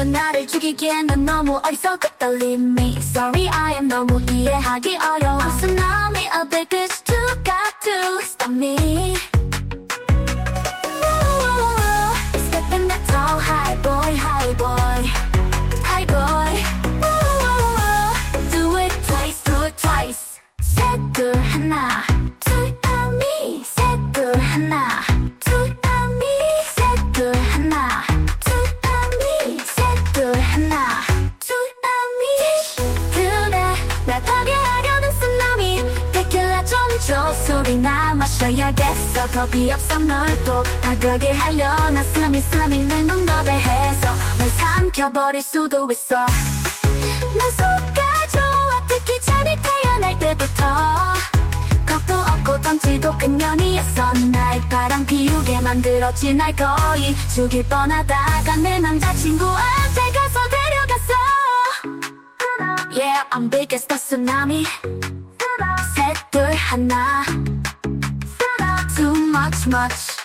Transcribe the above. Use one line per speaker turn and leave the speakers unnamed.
없는 나를 죽이기에는 너무 어리석은 떨림이 Sorry I am 너무 이해하기 어려워 Tsunami a big bitch too got to stop me Stepping that tall high boy high boy high boy Do it twice do it twice 셋 둘 하나 Tsunami 셋 둘 하나 Tsunami 셋 둘 하나 Tsunami 셋 둘 하나 Tsunami 그래 날 파괴하려는 쓰나미 데킬라 좀 줘 소리나 마셔야겠어 겁이 없어 널 또 다가게 하려나 쓰나미 내 눈도 배해서 널 삼켜버릴 수도 있어 난 속아 좋아 특히 잠이 태어날 때부터 겁도 없고 덩치도 큰 년이었어 날 바람 피우게 만들었지 날 거의 죽일 뻔하다가 내 남자친구한테 가서 데려갔어 Yeah I'm big as the tsunami 셋 둘 하나 Too much